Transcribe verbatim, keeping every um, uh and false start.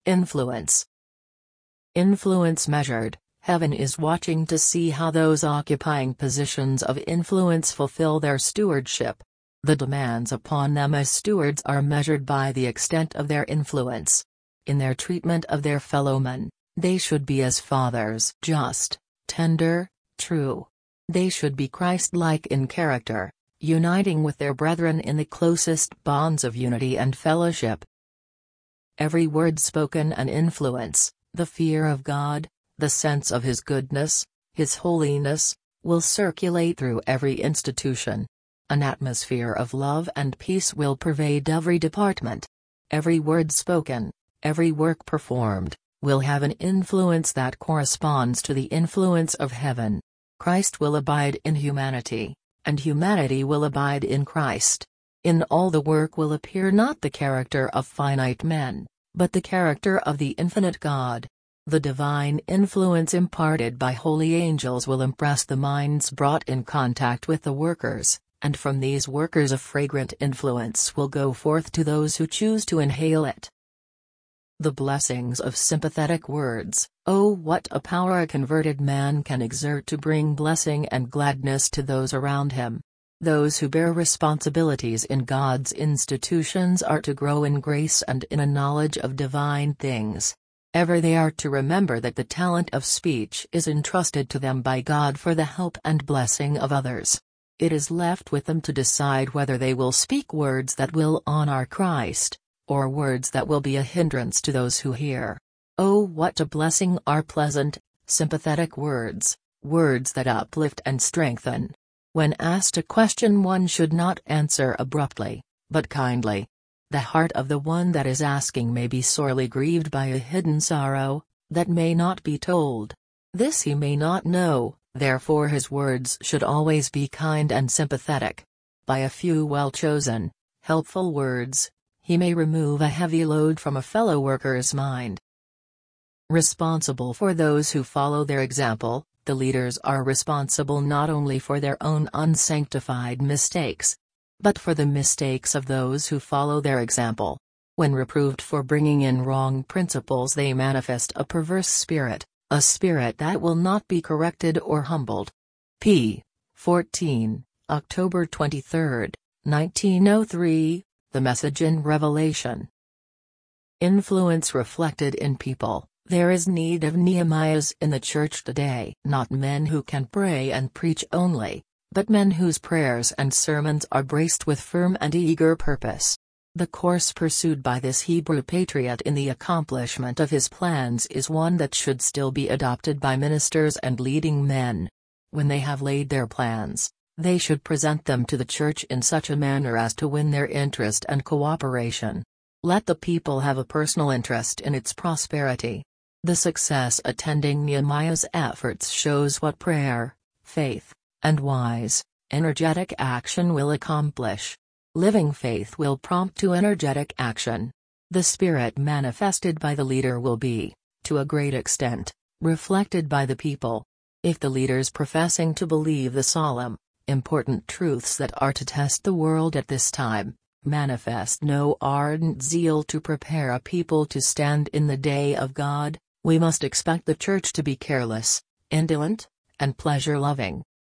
Influence. Influence measured. Heaven is watching to see how those occupying positions of influence fulfill their stewardship. The demands upon them as stewards are measured by the extent of their influence. In their treatment of their fellow men, they should be as fathers, just, tender, true. They should be Christ-like in character, uniting with their brethren in the closest bonds of unity and fellowship. Every word spoken an influence, the fear of God, the sense of His goodness, His holiness, will circulate through every institution. An atmosphere of love and peace will pervade every department. Every word spoken, every work performed, will have an influence that corresponds to the influence of heaven. Christ will abide in humanity, and humanity will abide in Christ. In all the work will appear not the character of finite men, but the character of the infinite God. The divine influence imparted by holy angels will impress the minds brought in contact with the workers, and from these workers a fragrant influence will go forth to those who choose to inhale it. The blessings of sympathetic words. Oh, what a power a converted man can exert to bring blessing and gladness to those around him. Those who bear responsibilities in God's institutions are to grow in grace and in a knowledge of divine things. Ever they are to remember that the talent of speech is entrusted to them by God for the help and blessing of others. It is left with them to decide whether they will speak words that will honor Christ, or words that will be a hindrance to those who hear. Oh, what a blessing are pleasant, sympathetic words, words that uplift and strengthen. When asked a question, one should not answer abruptly, but kindly. The heart of the one that is asking may be sorely grieved by a hidden sorrow, that may not be told. This he may not know, therefore his words should always be kind and sympathetic. By a few well-chosen, helpful words, he may remove a heavy load from a fellow worker's mind. Responsible for those who follow their example. The leaders are responsible not only for their own unsanctified mistakes, but for the mistakes of those who follow their example. When reproved for bringing in wrong principles, they manifest a perverse spirit, a spirit that will not be corrected or humbled. p. fourteen, October twenty-third, nineteen oh three, The Message in Revelation. Influence reflected in people. There is need of Nehemiahs in the church today. Not men who can pray and preach only, but men whose prayers and sermons are braced with firm and eager purpose. The course pursued by this Hebrew patriot in the accomplishment of his plans is one that should still be adopted by ministers and leading men. When they have laid their plans, they should present them to the church in such a manner as to win their interest and cooperation. Let the people have a personal interest in its prosperity. The success attending Nehemiah's efforts shows what prayer, faith, and wise, energetic action will accomplish. Living faith will prompt to energetic action. The spirit manifested by the leader will be, to a great extent, reflected by the people. If the leaders professing to believe the solemn, important truths that are to test the world at this time, manifest no ardent zeal to prepare a people to stand in the day of God, we must expect the church to be careless, indolent, and pleasure-loving.